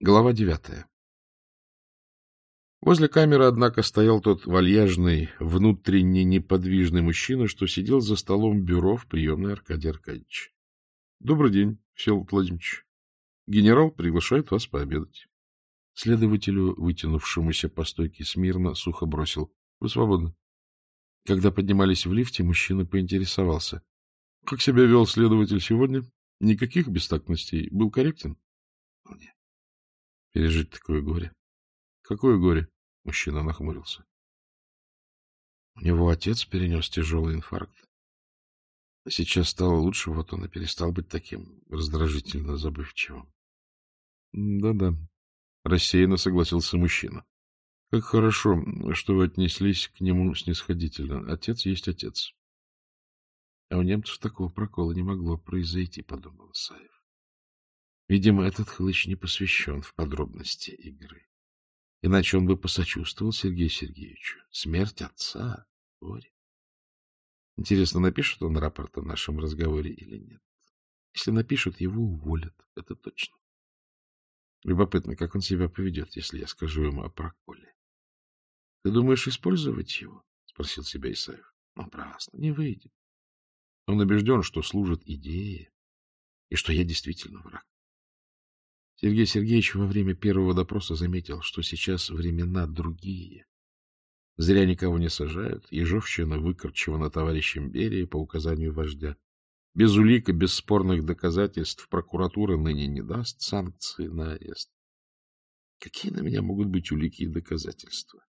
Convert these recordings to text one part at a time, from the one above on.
Глава 9. Возле камеры, однако, стоял тот вальяжный, внутренне неподвижный мужчина, что сидел за столом бюро в приемной Аркадия Аркадьевича. — Добрый день, Всеволод Владимирович. Генерал приглашает вас пообедать. Следователю, вытянувшемуся по стойке смирно, сухо бросил: — Вы свободны. Когда поднимались в лифте, мужчина поинтересовался: — Как себя вел следователь сегодня? Никаких бестактностей. Был корректен? — Вполне. Пережить такое горе. — Какое горе? — мужчина нахмурился. У него отец перенес тяжелый инфаркт. А сейчас стало лучше, вот он и перестал быть таким раздражительно забывчивым. — Да-да, — рассеянно согласился мужчина. — Как хорошо, что вы отнеслись к нему снисходительно. Отец есть отец. — А у немцев такого прокола не могло произойти, — подумал Исаев. Видимо, этот хлыщ не посвящен в подробности игры. Иначе он бы посочувствовал Сергею Сергеевичу. Смерть отца — горе. Интересно, напишет он рапорт о нашем разговоре или нет? Если напишут, его уволят. Это точно. Любопытно, как он себя поведет, если я скажу ему о проколе. — Ты думаешь использовать его? — спросил себя Исаев. — Напрасно, не выйдет. Он убежден, что служит идее, и что я действительно враг. Сергей Сергеевич во время первого допроса заметил, что сейчас времена другие. Зря никого не сажают, ежовщина выкорчевана товарищем Берия по указанию вождя. Без улик и без спорных доказательств прокуратура ныне не даст санкции на арест. Какие на меня могут быть улики и доказательства?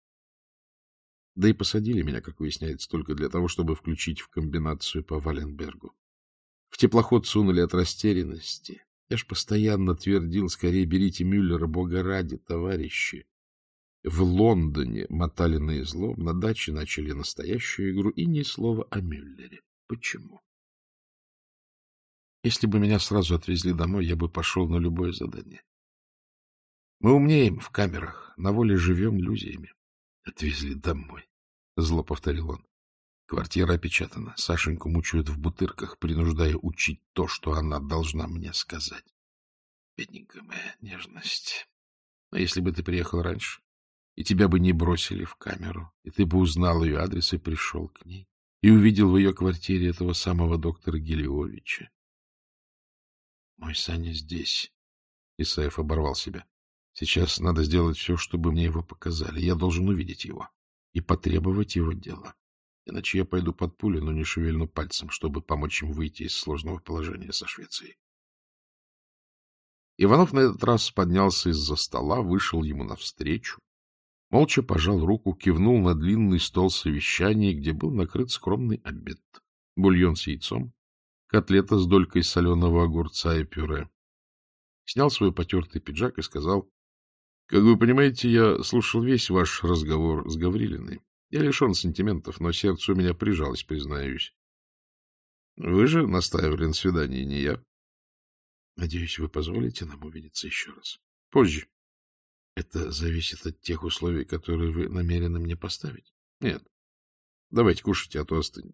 Да и посадили меня, как выясняется, только для того, чтобы включить в комбинацию по Валенбергу. В теплоход сунули от растерянности. Я ж постоянно твердил: скорее берите Мюллера, бога ради, товарищи. В Лондоне мотали на излом, на даче начали настоящую игру, и ни слова о Мюллере. Почему? Если бы меня сразу отвезли домой, я бы пошел на любое задание. Мы умнеем в камерах, на воле живем иллюзиями. — Отвезли домой, — зло повторил он. Квартира опечатана. Сашеньку мучают в бутырках, принуждая учить то, что она должна мне сказать. Бедненькая моя нежность. А если бы ты приехал раньше, и тебя бы не бросили в камеру, и ты бы узнал ее адрес и пришел к ней, и увидел в ее квартире этого самого доктора Гелиовича. Мой Саня здесь. Исаев оборвал себя. Сейчас надо сделать все, чтобы мне его показали. Я должен увидеть его и потребовать его дела. Иначе я пойду под пули, но не шевельну пальцем, чтобы помочь им выйти из сложного положения со Швецией. Иванов на этот раз поднялся из-за стола, вышел ему навстречу, молча пожал руку, кивнул на длинный стол совещаний, где был накрыт скромный обед. Бульон с яйцом, котлета с долькой соленого огурца и пюре. Снял свой потертый пиджак и сказал: — Как вы понимаете, я слушал весь ваш разговор с Гаврилиной. Я лишен сантиментов, но сердце у меня прижалось, признаюсь. Вы же настаивали на свидании, не я. Надеюсь, вы позволите нам увидеться еще раз. Позже. Это зависит от тех условий, которые вы намерены мне поставить? Нет. Давайте кушайте, а то остынет.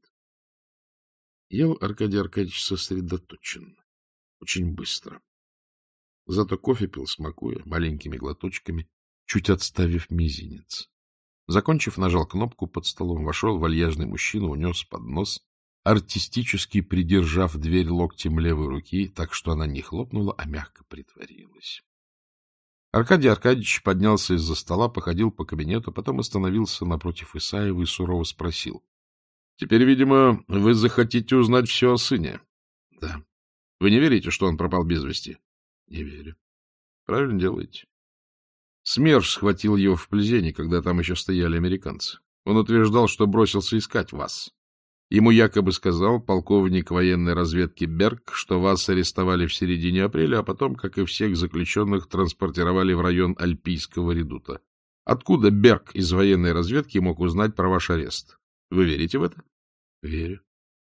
Ел Аркадий Аркадьевич сосредоточенно, очень быстро. Зато кофе пил, смакуя, маленькими глоточками, чуть отставив мизинец. Закончив, нажал кнопку под столом, вошел вальяжный мужчина, унес поднос, артистически придержав дверь локтем левой руки, так что она не хлопнула, а мягко притворилась. Аркадий Аркадьевич поднялся из-за стола, походил по кабинету, потом остановился напротив Исаева и сурово спросил: — Теперь, видимо, вы захотите узнать все о сыне? — Да. — Вы не верите, что он пропал без вести? — Не верю. — Правильно делаете. СМЕРШ схватил его в Плезене, когда там еще стояли американцы. Он утверждал, что бросился искать вас. Ему якобы сказал полковник военной разведки Берг, что вас арестовали в середине апреля, а потом, как и всех заключенных, транспортировали в район Альпийского редута. Откуда Берг из военной разведки мог узнать про ваш арест? Вы верите в это? Верю.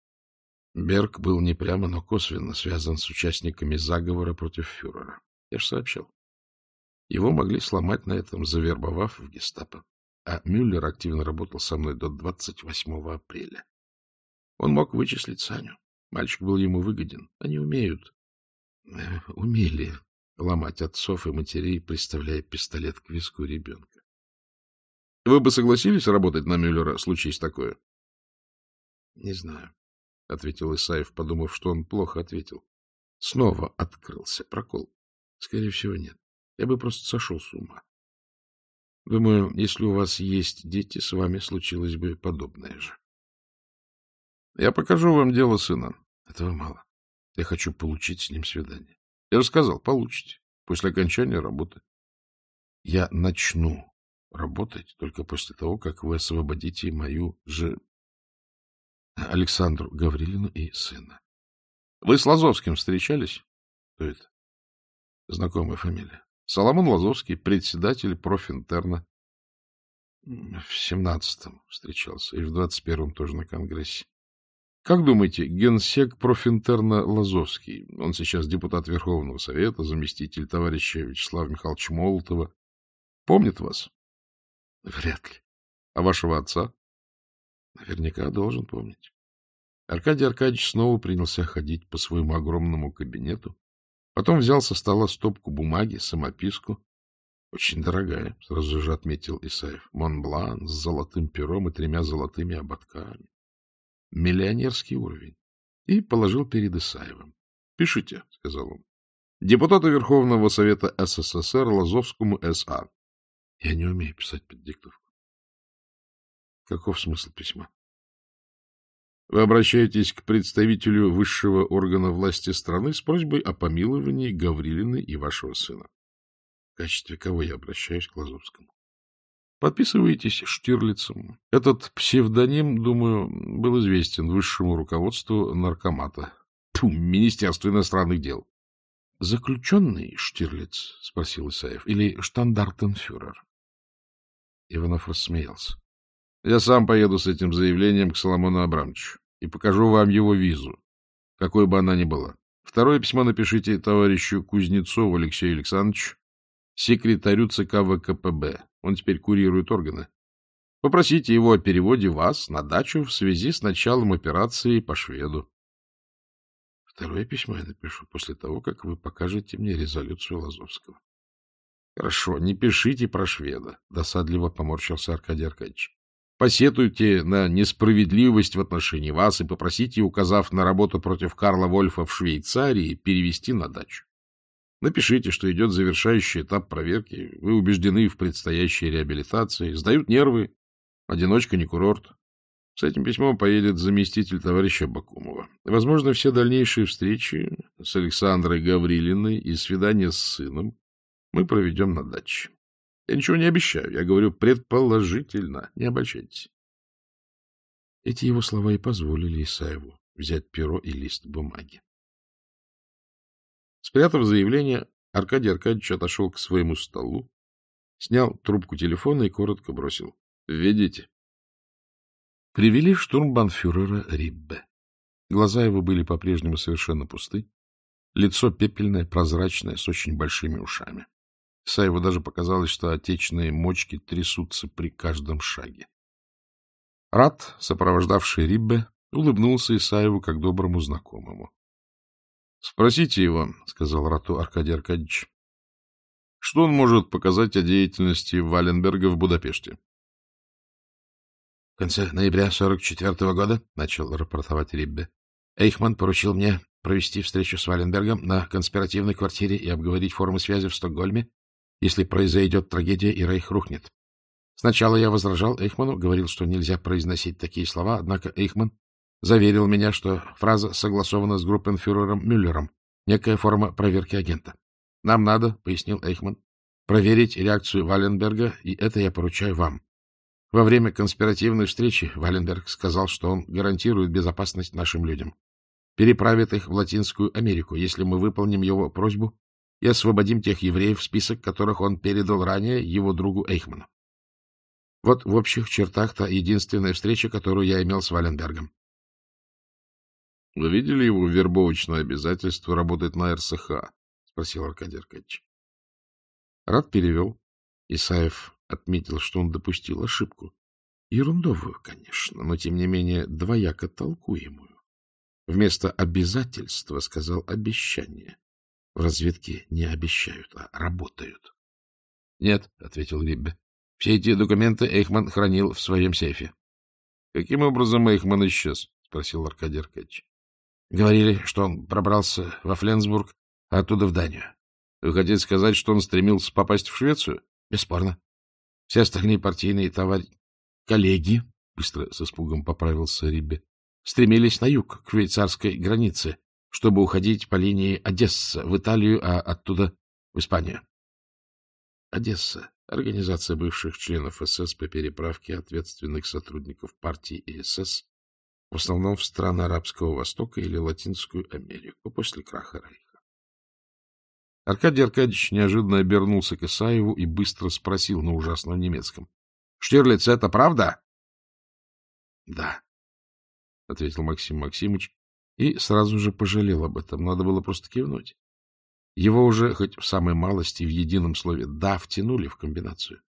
Берг был не прямо, но косвенно связан с участниками заговора против фюрера. Я же сообщил. Его могли сломать на этом, завербовав в гестапо. А Мюллер активно работал со мной до 28 апреля. Он мог вычислить Саню. Мальчик был ему выгоден. Они умеют. Умели ломать отцов и матерей, приставляя пистолет к виску ребенка. — Вы бы согласились работать на Мюллера, случись такое? — Не знаю, — ответил Исаев, подумав, что он плохо ответил. Снова открылся прокол. Скорее всего, нет. Я бы просто сошел с ума. Думаю, если у вас есть дети, с вами случилось бы подобное же. Я покажу вам дело сына. Этого мало. Я хочу получить с ним свидание. Я же сказал, получите. После окончания работы. Я начну работать только после того, как вы освободите мою Александру Гаврилину и сына. Вы с Лазовским встречались? Кто это? Знакомая фамилия. Соломон Лазовский, председатель профинтерна. В 17-м встречался, и в 21-м тоже на Конгрессе. Как думаете, генсек профинтерна Лазовский, он сейчас депутат Верховного Совета, заместитель товарища Вячеслава Михайловича Молотова, помнит вас? Вряд ли. А вашего отца? Наверняка должен помнить. Аркадий Аркадьевич снова принялся ходить по своему огромному кабинету, потом взял со стола стопку бумаги, самописку. Очень дорогая, сразу же отметил Исаев. Монблан с золотым пером и 3 золотыми ободками. Миллионерский уровень. И положил перед Исаевым. — Пишите, — сказал он. — Депутату Верховного Совета СССР Лазовскому С.А. Я не умею писать под диктовку. Каков смысл письма? Вы обращаетесь к представителю высшего органа власти страны с просьбой о помиловании Гаврилиной и вашего сына. В качестве кого я обращаюсь к Лазовскому? Подписываетесь Штирлицем. Этот псевдоним, думаю, был известен высшему руководству наркомата. Министерства иностранных дел. — Заключенный Штирлиц? — спросил Исаев. — Или штандартенфюрер? Иванов рассмеялся. — Я сам поеду с этим заявлением к Соломону Абрамовичу и покажу вам его визу, какой бы она ни была. Второе письмо напишите товарищу Кузнецову Алексею Александровичу, секретарю ЦК ВКПБ. Он теперь курирует органы. Попросите его о переводе вас на дачу в связи с началом операции по шведу. Второе письмо я напишу после того, как вы покажете мне резолюцию Лазовского. Хорошо, не пишите про шведа, досадливо поморщился Аркадий Аркадьевич. Посетуйте на несправедливость в отношении вас и попросите, указав на работу против Карла Вольфа в Швейцарии, перевести на дачу. Напишите, что идет завершающий этап проверки, вы убеждены в предстоящей реабилитации, сдают нервы, одиночка не курорт. С этим письмом поедет заместитель товарища Бакумова. Возможно, все дальнейшие встречи с Александрой Гаврилиной и свидания с сыном мы проведем на даче. Я ничего не обещаю, я говорю предположительно, не обольщайтесь. Эти его слова и позволили Исаеву взять перо и лист бумаги. Спрятав заявление, Аркадий Аркадьевич отошел к своему столу, снял трубку телефона и коротко бросил: — Введите. Привели штурмбанфюрера Риббе. Глаза его были по-прежнему совершенно пусты, лицо пепельное, прозрачное, с очень большими ушами. Исаеву даже показалось, что отечные мочки трясутся при каждом шаге. Рат, сопровождавший Риббе, улыбнулся Исаеву как доброму знакомому. — Спросите его, — сказал Рату Аркадий Аркадьевич, — что он может показать о деятельности Валенберга в Будапеште? — В конце ноября 1944 года, — начал рапортовать Риббе, — Эйхман поручил мне провести встречу с Валенбергом на конспиративной квартире и обговорить формы связи в Стокгольме, если произойдет трагедия и Рейх рухнет. Сначала я возражал Эйхману, говорил, что нельзя произносить такие слова, однако Эйхман заверил меня, что фраза согласована с группенфюрером Мюллером, некая форма проверки агента. Нам надо, — пояснил Эйхман, — проверить реакцию Валенберга, и это я поручаю вам. Во время конспиративной встречи Валенберг сказал, что он гарантирует безопасность нашим людям, переправит их в Латинскую Америку, если мы выполним его просьбу и освободим тех евреев, список которых он передал ранее его другу Эйхману. Вот в общих чертах та единственная встреча, которую я имел с Валенбергом. — Вы видели его вербовочное обязательство работать на РСХ? — спросил Аркадий Аркадьевич. Рад перевел. Исаев отметил, что он допустил ошибку. Ерундовую, конечно, но, тем не менее, двояко толкуемую. Вместо обязательства сказал обещание. В разведке не обещают, а работают. — Нет, — ответил Риббе. — Все эти документы Эйхман хранил в своем сейфе. — Каким образом Эйхман исчез? — спросил Аркадий Аркадьевич. — Говорили, что он пробрался во Фленсбург, а оттуда в Данию. — Вы хотите сказать, что он стремился попасть в Швецию? — Бесспорно. Все остальные партийные коллеги, — быстро с испугом поправился Риббе, — стремились на юг, к швейцарской границе, чтобы уходить по линии Одесса в Италию, а оттуда в Испанию. Одесса — организация бывших членов СС по переправке ответственных сотрудников партии и СС, в основном в страны Арабского Востока или Латинскую Америку после краха Рейха. Аркадий Аркадьевич неожиданно обернулся к Исаеву и быстро спросил на ужасном немецком: — Штирлиц, это правда? — Да, — ответил Максим Максимыч и сразу же пожалел об этом. Надо было просто кивнуть. Его уже хоть в самой малости в едином слове «да» втянули в комбинацию.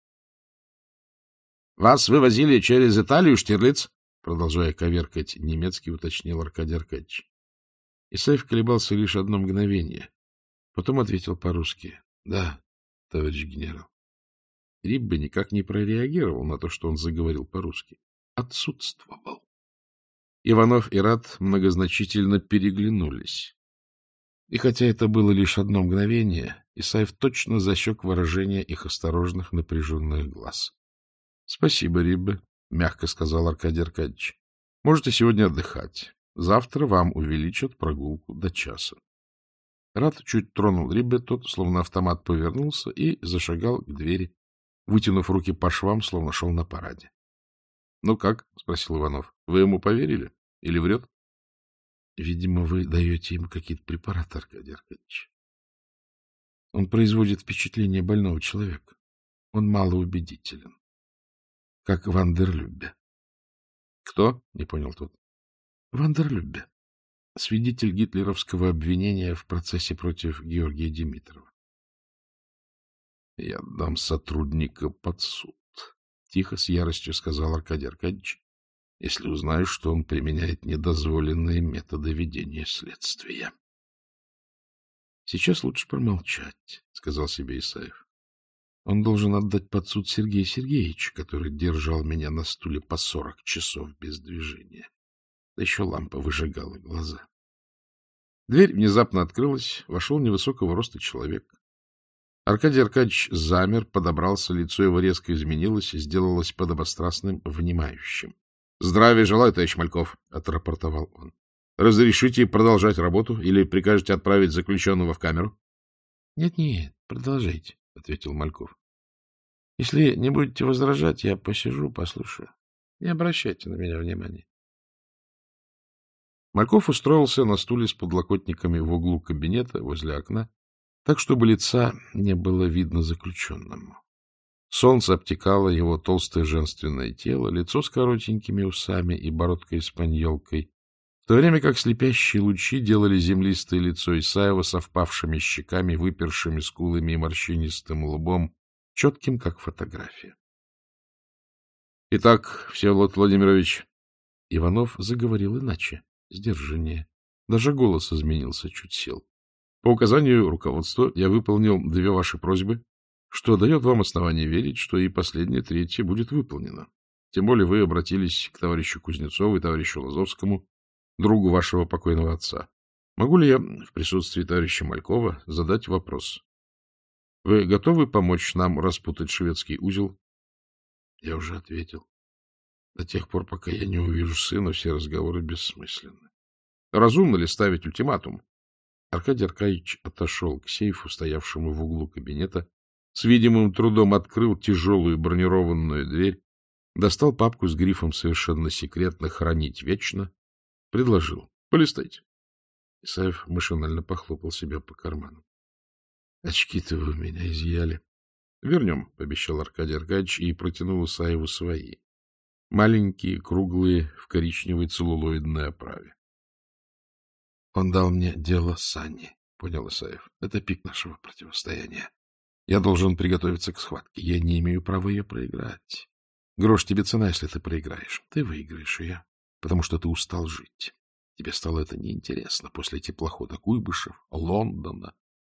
— Вас вывозили через Италию, Штирлиц? — продолжая коверкать немецкий, уточнил Аркадий Аркадьевич. Исаев колебался лишь одно мгновение. Потом ответил по-русски: — Да, товарищ генерал. Риббе никак не прореагировал на то, что он заговорил по-русски. Отсутствовал. Иванов и Рад многозначительно переглянулись. И хотя это было лишь одно мгновение, Исаев точно засек выражение их осторожных напряженных глаз. — Спасибо, Риббе, — мягко сказал Аркадий Аркадьевич. — Можете сегодня отдыхать. Завтра вам увеличат прогулку до часа. Рад чуть тронул Риббе, тот, словно автомат, повернулся и зашагал к двери, вытянув руки по швам, словно шел на параде. — Ну как? — спросил Иванов. — Вы ему поверили? Или врет? — Видимо, вы даете им какие-то препараты, Аркадий Аркадьевич. Он производит впечатление больного человека. Он малоубедителен. Как Вандерлюббе. — Кто? — не понял тот. — Вандерлюббе. Свидетель гитлеровского обвинения в процессе против Георгия Димитрова. — Я дам сотрудника под суд, — тихо, с яростью сказал Аркадий Аркадьевич, — если узнаю, что он применяет недозволенные методы ведения следствия. — Сейчас лучше промолчать, — сказал себе Исаев. Он должен отдать под суд Сергея Сергеевича, который держал меня на стуле по 40 часов без движения. Да еще лампа выжигала глаза. Дверь внезапно открылась, вошел невысокого роста человек. Аркадий Аркадьевич замер, подобрался, лицо его резко изменилось и сделалось подобострастным, внимающим. — Здравия желаю, товарищ Мальков, — отрапортовал он. — Разрешите продолжать работу или прикажете отправить заключенного в камеру? — Нет, продолжайте, — ответил Мальков. — Если не будете возражать, я посижу, послушаю. Не обращайте на меня внимания. Мальков устроился на стуле с подлокотниками в углу кабинета возле окна, так, чтобы лица не было видно заключенному. Солнце обтекало его толстое женственное тело, лицо с коротенькими усами и бородкой-испаньолкой, в то время как слепящие лучи делали землистое лицо Исаева со впавшими щеками, выпершими скулами и морщинистым лбом, четким, как фотография. — Итак, Всеволод Владимирович, Иванов заговорил иначе, сдержаннее. Даже голос изменился, чуть сел. — По указанию руководства я выполнил 2 ваши просьбы, что дает вам основание верить, что и последняя, 3-я будет выполнена. Тем более вы обратились к товарищу Кузнецову и товарищу Лазовскому, другу вашего покойного отца. Могу ли я в присутствии товарища Малькова задать вопрос? Вы готовы помочь нам распутать шведский узел? Я уже ответил. До тех пор, пока я не увижу сына, все разговоры бессмысленны. Разумно ли ставить ультиматум? Аркадий Аркадьевич отошел к сейфу, стоявшему в углу кабинета, с видимым трудом открыл тяжелую бронированную дверь, достал папку с грифом «Совершенно секретно, хранить вечно», предложил: — Полистайте. Исаев машинально похлопал себя по карману. — Очки-то вы у меня изъяли. — Вернем, — пообещал Аркадий Аркадьевич и протянул Исаеву свои. Маленькие, круглые, в коричневой целлулоидной оправе. — Он дал мне дело Сани, — понял Исаев. — Это пик нашего противостояния. Я должен приготовиться к схватке. Я не имею права ее проиграть. Грош тебе цена, если ты проиграешь. Ты выиграешь ее, потому что ты устал жить. Тебе стало это неинтересно после теплохода Куйбышев, Лондона,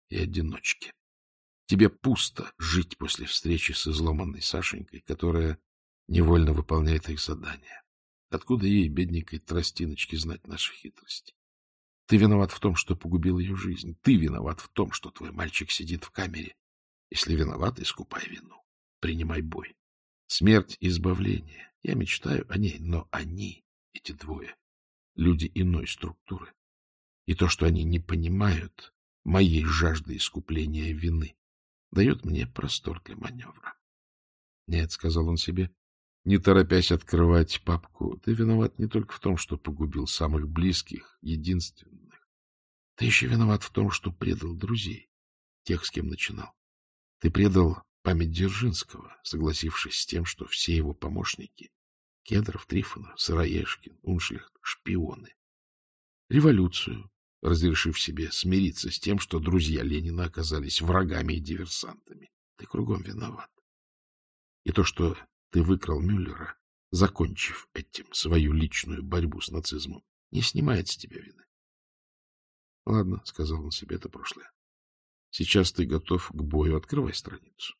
и одиночке. Тебе пусто жить после встречи с изломанной Сашенькой, которая невольно выполняет их задания. Откуда ей, бедненькой тростиночке, знать наши хитрости? Ты виноват в том, что погубил ее жизнь. Ты виноват в том, что твой мальчик сидит в камере. Если виноват, искупай вину. Принимай бой. Смерть — избавление. Я мечтаю о ней, но они, эти двое, люди иной структуры. И то, что они не понимают моей жажды искупления вины, дает мне простор для маневра. — Нет, — сказал он себе, не торопясь открывать папку, — ты виноват не только в том, что погубил самых близких, единственных. Ты еще виноват в том, что предал друзей, тех, с кем начинал. Ты предал память Дзержинского, согласившись с тем, что все его помощники — Кедров, Трифонов, Сыроежкин, Уншлихт — шпионы. Революцию, разрешив себе смириться с тем, что друзья Ленина оказались врагами и диверсантами. Ты кругом виноват. И то, что ты выкрал Мюллера, закончив этим свою личную борьбу с нацизмом, не снимает с тебя вины. — Ладно, — сказал он себе, — это прошлое. Сейчас ты готов к бою, открывай страницу.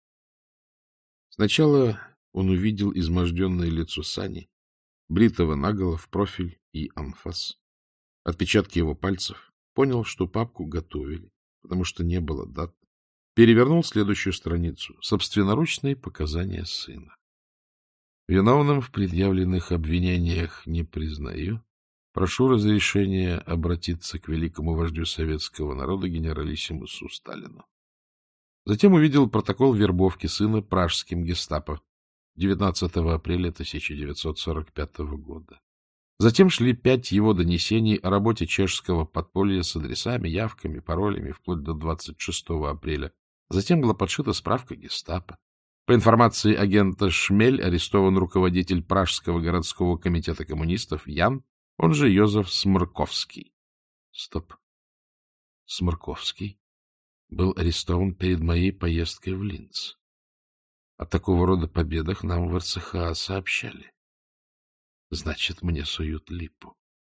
Сначала он увидел изможденное лицо Сани, бритого наголо в профиль и анфас, отпечатки его пальцев, понял, что папку готовили, потому что не было дат, перевернул следующую страницу — собственноручные показания сына. Виновным в предъявленных обвинениях не признаю. Прошу разрешения обратиться к великому вождю советского народа генералиссимусу Сталину. Затем увидел протокол вербовки сына пражским гестапо 19 апреля 1945 года. Затем шли 5 его донесений о работе чешского подполья с адресами, явками, паролями вплоть до 26 апреля. Затем была подшита справка гестапо. По информации агента Шмель арестован руководитель Пражского городского комитета коммунистов Ян, он же Йозеф Смрковский. Стоп. Смрковский был арестован перед моей поездкой в Линц. О такого рода победах нам в РСХА сообщали. Значит, мне суют липу.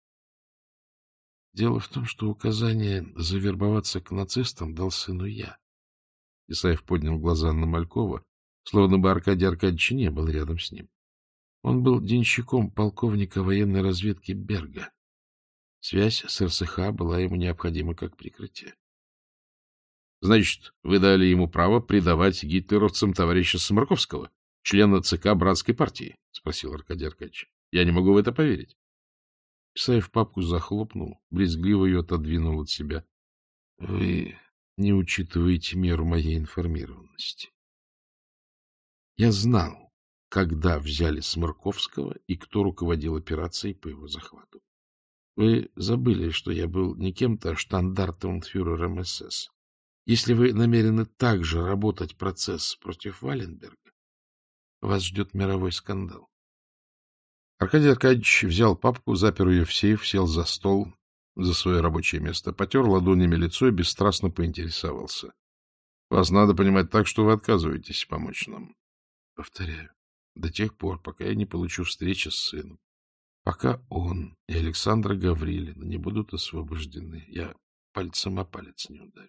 Дело в том, что указание завербоваться к нацистам дал сыну я. Исаев поднял глаза на Малькова, словно бы Аркадий Аркадьевич не был рядом с ним. Он был денщиком полковника военной разведки Берга. Связь с РСХА была ему необходима как прикрытие. — Значит, вы дали ему право предавать гитлеровцам товарища Сморковского, члена ЦК Братской партии? — спросил Аркадий Аркадьевич. — Я не могу в это поверить. Исаев папку захлопнул, брезгливо ее отодвинул от себя. — Вы не учитываете меру моей информированности. Я знал, когда взяли Сморковского и кто руководил операцией по его захвату. Вы забыли, что я был не кем-то, а штандартенфюрером СС. Если вы намерены также работать процесс против Валенберга, вас ждет мировой скандал. Аркадий Аркадьевич взял папку, запер ее в сейф, сел за стол, за свое рабочее место, потер ладонями лицо и бесстрастно поинтересовался. — Вас надо понимать так, что вы отказываетесь помочь нам. — Повторяю, до тех пор, пока я не получу встречи с сыном, пока он и Александра Гаврилина не будут освобождены, я пальцем о палец не ударю.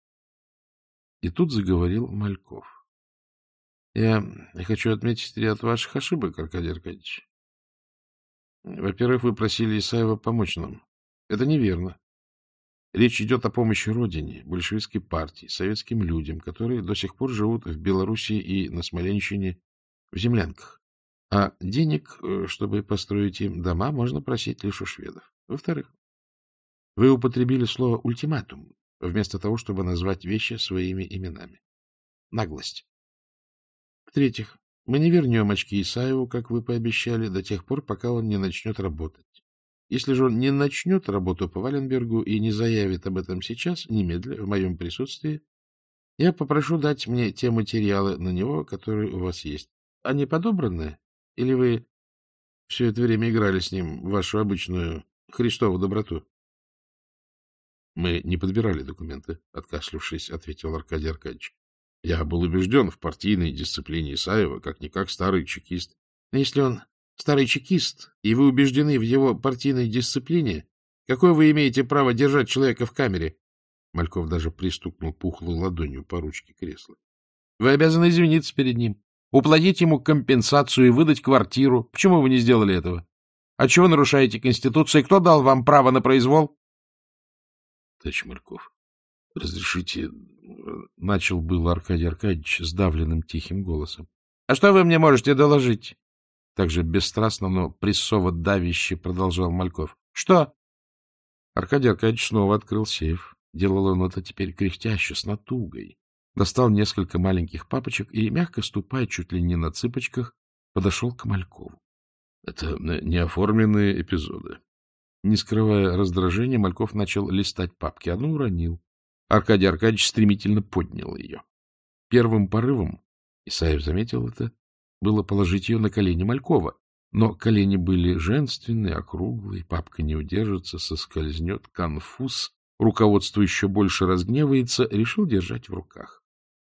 И тут заговорил Мальков. — Я хочу отметить ряд ваших ошибок, Аркадий Аркадьевич. Во-первых, вы просили Исаева помочь нам. Это неверно. Речь идет о помощи Родине, большевистской партии, советским людям, которые до сих пор живут в Белоруссии и на Смоленщине в землянках. А денег, чтобы построить им дома, можно просить лишь у шведов. Во-вторых, вы употребили слово «ультиматум» вместо того, чтобы назвать вещи своими именами. Наглость. В-третьих, мы не вернем очки Исаеву, как вы пообещали, до тех пор, пока он не начнет работать. Если же он не начнет работу по Валенбергу и не заявит об этом сейчас, немедля, в моем присутствии, я попрошу дать мне те материалы на него, которые у вас есть. Они подобраны? Или вы все это время играли с ним в вашу обычную Христову доброту? — Мы не подбирали документы, — откашлявшись, ответил Аркадий Аркадьевич. — Я был убежден в партийной дисциплине Исаева, как-никак старый чекист. — Если он старый чекист, и вы убеждены в его партийной дисциплине, какое вы имеете право держать человека в камере? Мальков даже пристукнул пухлой ладонью по ручке кресла. — Вы обязаны извиниться перед ним, уплатить ему компенсацию и выдать квартиру. Почему вы не сделали этого? Отчего нарушаете Конституцию? Кто дал вам право на произвол? — Товарищ Мальков, разрешите... — начал был Аркадий Аркадьевич сдавленным тихим голосом. — А что вы мне можете доложить? Также бесстрастно, но прессово-давяще продолжал Мальков. — Что? Аркадий Аркадьевич снова открыл сейф. Делал он это теперь кряхтяще, с натугой. Достал несколько маленьких папочек и, мягко ступая чуть ли не на цыпочках, подошел к Малькову. Это неоформленные эпизоды. Не скрывая раздражения, Мальков начал листать папки. Одну уронил. Аркадий Аркадьевич стремительно поднял ее. Первым порывом, Исаев заметил это, было положить ее на колени Малькова. Но колени были женственные, округлые, папка не удержится, соскользнет, конфуз. Руководство еще больше разгневается, решил держать в руках.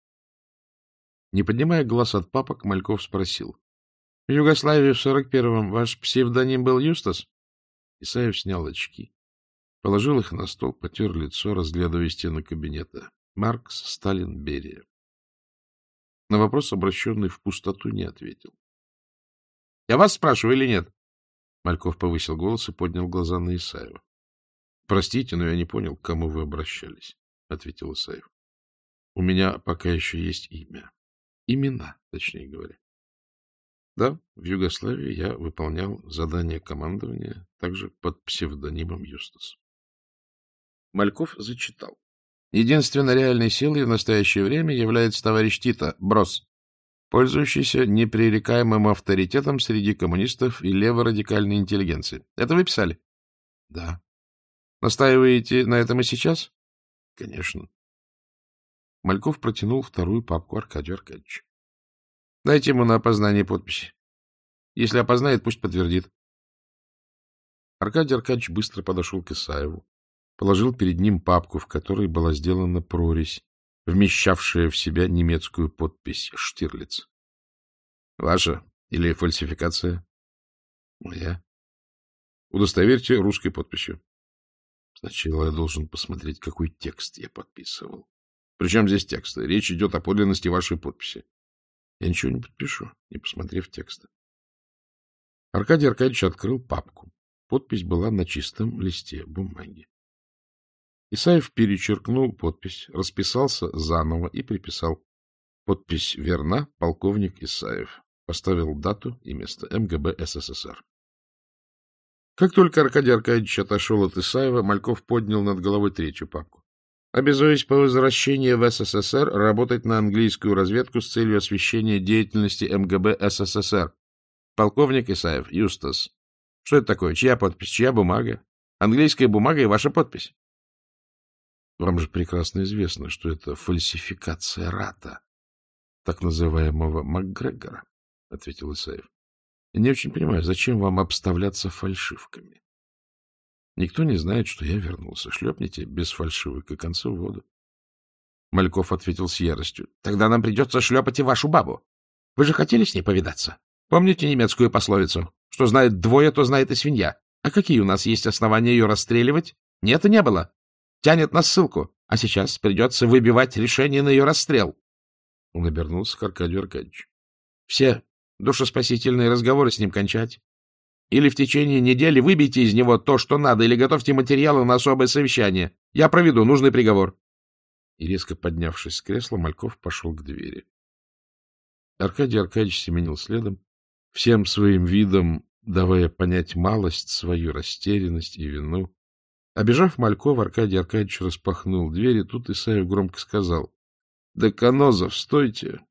Не поднимая глаз от папок, Мальков спросил. — В Югославии в 41-м ваш псевдоним был Юстас? Исаев снял очки, положил их на стол, потер лицо, разглядывая стены кабинета. Маркс, Сталин, Берия. На вопрос, обращенный в пустоту, не ответил. — Я вас спрашиваю или нет? Мальков повысил голос и поднял глаза на Исаева. — Простите, но я не понял, к кому вы обращались, — ответил Исаев. — У меня пока еще есть имя. Имена, точнее говоря. Да, в Югославии я выполнял задание командования, также под псевдонимом Юстас. Мальков зачитал. Единственной реальной силой в настоящее время является товарищ Тита, Брос, пользующийся непререкаемым авторитетом среди коммунистов и леворадикальной интеллигенции. Это вы писали? Да. Настаиваете на этом и сейчас? Конечно. Мальков протянул вторую папку Аркадию Аркадьевичу. Дайте ему на опознание подписи. Если опознает, пусть подтвердит. Аркадий Аркадьевич быстро подошел к Исаеву, положил перед ним папку, в которой была сделана прорезь, вмещавшая в себя немецкую подпись «Штирлиц». — Ваша или фальсификация? — Моя. — Удостоверьте русской подписью. Сначала я должен посмотреть, какой текст я подписывал. Причем здесь текст? Речь идет о подлинности вашей подписи. Я ничего не подпишу, не посмотрев текста. Аркадий Аркадьевич открыл папку. Подпись была на чистом листе бумаги. Исаев перечеркнул подпись, расписался заново и приписал. Подпись верна, полковник Исаев. Поставил дату и место МГБ СССР. Как только Аркадий Аркадьевич отошел от Исаева, Мальков поднял над головой третью папку. Обязуюсь по возвращении в СССР работать на английскую разведку с целью освещения деятельности МГБ СССР. Полковник Исаев, Юстас. Что это такое? Чья подпись? Чья бумага? Английская бумага и ваша подпись. Вам же прекрасно известно, что это фальсификация Рата, так называемого МакГрегора, — ответил Исаев. Я не очень понимаю, зачем вам обставляться фальшивками? Никто не знает, что я вернулся. Шлепните без фальшивок и концу в воду. Мальков ответил с яростью. — Тогда нам придется шлепать и вашу бабу. Вы же хотели с ней повидаться? Помните немецкую пословицу? Что знает двое, то знает и свинья. А какие у нас есть основания ее расстреливать? Нет и не было. Тянет на ссылку. А сейчас придется выбивать решение на ее расстрел. Он обернулся к Аркадию Аркадьевичу. Все душеспасительные разговоры с ним кончать. Или в течение недели выбейте из него то, что надо, или готовьте материалы на особое совещание. Я проведу нужный приговор. И, резко поднявшись с кресла, Мальков пошел к двери. Аркадий Аркадьевич семенил следом, всем своим видом давая понять малость, свою растерянность и вину. Обежав Малькова, Аркадий Аркадьевич распахнул дверь, и тут Исаев громко сказал: — Деканозов, стойте!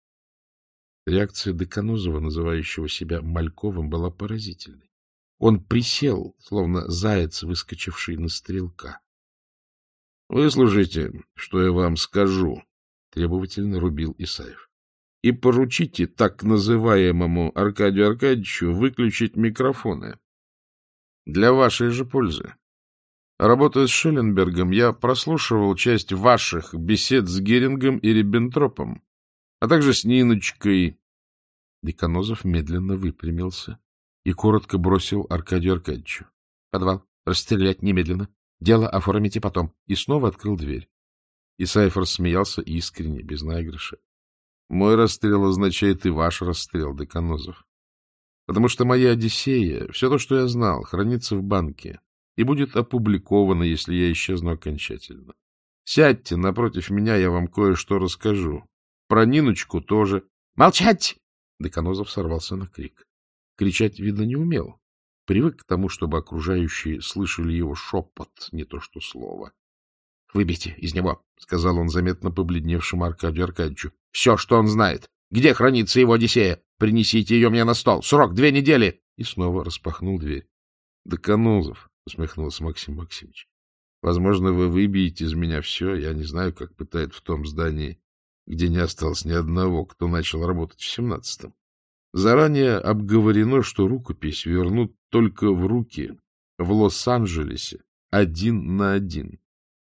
Реакция Деканозова, называющего себя Мальковым, была поразительной. Он присел, словно заяц, выскочивший на стрелка. — Выслушайте, что я вам скажу, — требовательно рубил Исаев. — И поручите так называемому Аркадию Аркадьевичу выключить микрофоны. Для вашей же пользы. Работая с Шелленбергом, я прослушивал часть ваших бесед с Герингом и Риббентропом, а также с Ниночкой. Деканозов медленно выпрямился и коротко бросил Аркадию Аркадьевичу: — Подвал, расстрелять немедленно. Дело оформите потом. И снова открыл дверь. Исаев рассмеялся искренне, без наигрыша. Мой расстрел означает и ваш расстрел, Деканозов. Потому что моя Одиссея, все то, что я знал, хранится в банке и будет опубликовано, если я исчезну окончательно. Сядьте напротив меня, я вам кое-что расскажу. Про Ниночку тоже. Молчать! Деканозов сорвался на крик. Кричать, видно, не умел. Привык к тому, чтобы окружающие слышали его шепот, не то что слово. — Выбейте из него, — сказал он заметно побледневшему Аркадию Аркадьевичу. — Все, что он знает. Где хранится его Одиссея? Принесите ее мне на стол. Срок 2 недели. И снова распахнул дверь. — Деканозов, — усмехнулся Максим Максимович, — возможно, вы выбьете из меня все. Я не знаю, как пытают в том здании, где не осталось ни одного, кто начал работать в 17-м. Заранее обговорено, что рукопись вернут только в руки в Лос-Анджелесе 1 на 1.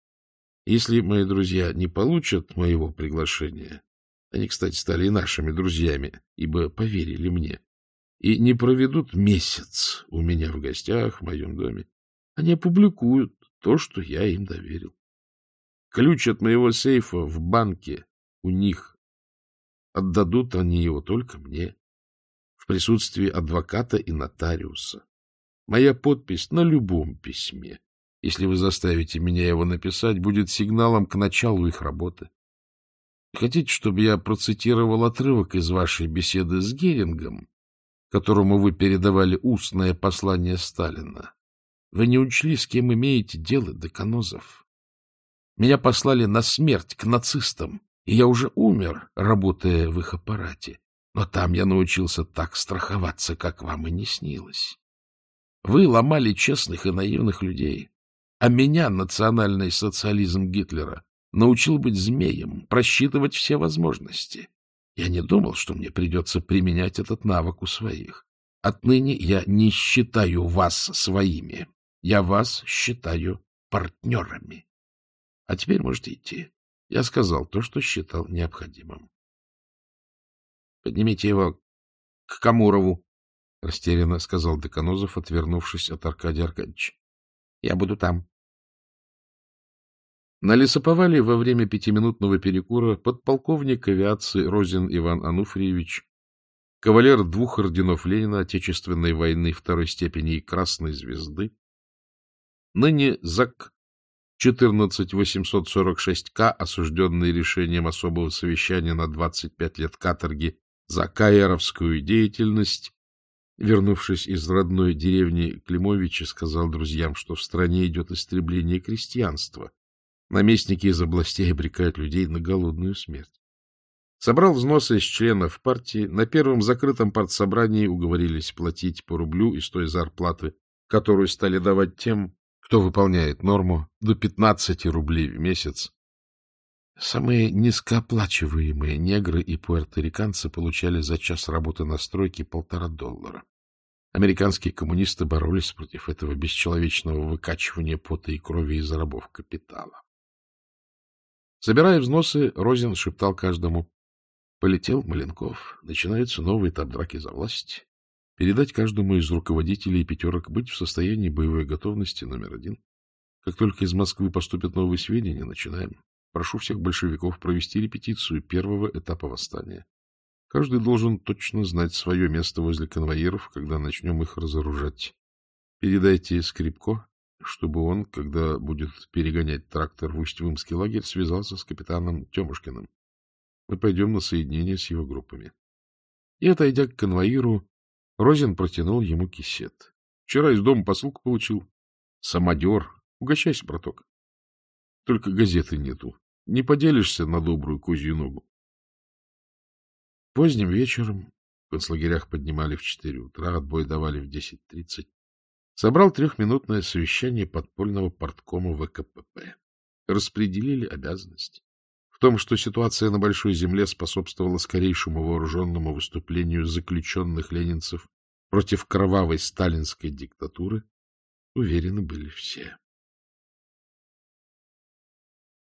Если мои друзья не получат моего приглашения, они, кстати, стали и нашими друзьями, ибо поверили мне, и не проведут месяц у меня в гостях, в моем доме, они опубликуют то, что я им доверил. Ключ от моего сейфа в банке у них. Отдадут они его только мне, в присутствии адвоката и нотариуса. Моя подпись на любом письме, если вы заставите меня его написать, будет сигналом к началу их работы. Хотите, чтобы я процитировал отрывок из вашей беседы с Герингом, которому вы передавали устное послание Сталина? Вы не учли, с кем имеете дело, Деканозов. Меня послали на смерть к нацистам, и я уже умер, работая в их аппарате. Но там я научился так страховаться, как вам и не снилось. Вы ломали честных и наивных людей, а меня национальный социализм Гитлера научил быть змеем, просчитывать все возможности. Я не думал, что мне придется применять этот навык у своих. Отныне я не считаю вас своими. Я вас считаю партнерами. А теперь можете идти. Я сказал то, что считал необходимым. Поднимите его к Камурову, — растерянно сказал Деканозов, отвернувшись от Аркадия Аркадьевича. — Я буду там. На лесоповале во время 5-минутного перекура подполковник авиации Розин Иван Ануфриевич, кавалер 2 орденов Ленина Отечественной войны 2-й степени и Красной Звезды, ныне ЗАК 14846К, осужденный решением особого совещания на 25 лет каторги за каеровскую деятельность, вернувшись из родной деревни Климовича, сказал друзьям, что в стране идет истребление крестьянства. Наместники из областей обрекают людей на голодную смерть. Собрал взносы из членов партии. На первом закрытом партсобрании уговорились платить по рублю из той зарплаты, которую стали давать тем, кто выполняет норму, до 15 рублей в месяц. Самые низкооплачиваемые негры и пуэрториканцы получали за час работы на стройке $1,5. Американские коммунисты боролись против этого бесчеловечного выкачивания пота и крови из рабов капитала. Собирая взносы, Розин шептал каждому: «Полетел Маленков. Начинается новый этап драки за власть. Передать каждому из руководителей пятерок быть в состоянии боевой готовности номер 1. Как только из Москвы поступят новые сведения, начинаем. Прошу всех большевиков провести репетицию первого этапа восстания. Каждый должен точно знать свое место возле конвоиров, когда начнем их разоружать. Передайте Скрипко, чтобы он, когда будет перегонять трактор в Усть-Вымский лагерь, связался с капитаном Темушкиным. Мы пойдем на соединение с его группами». И, отойдя к конвоиру, Розин протянул ему кисет. «Вчера из дома посылку получил. Самодер. Угощайся, браток. Только газеты нету. Не поделишься на добрую козью ногу». Поздним вечером, в концлагерях поднимали в 4 утра, отбой давали в 10:30, собрал 3-минутное совещание подпольного парткома ВКПП. Распределили обязанности. В том, что ситуация на Большой Земле способствовала скорейшему вооруженному выступлению заключенных ленинцев против кровавой сталинской диктатуры, уверены были все.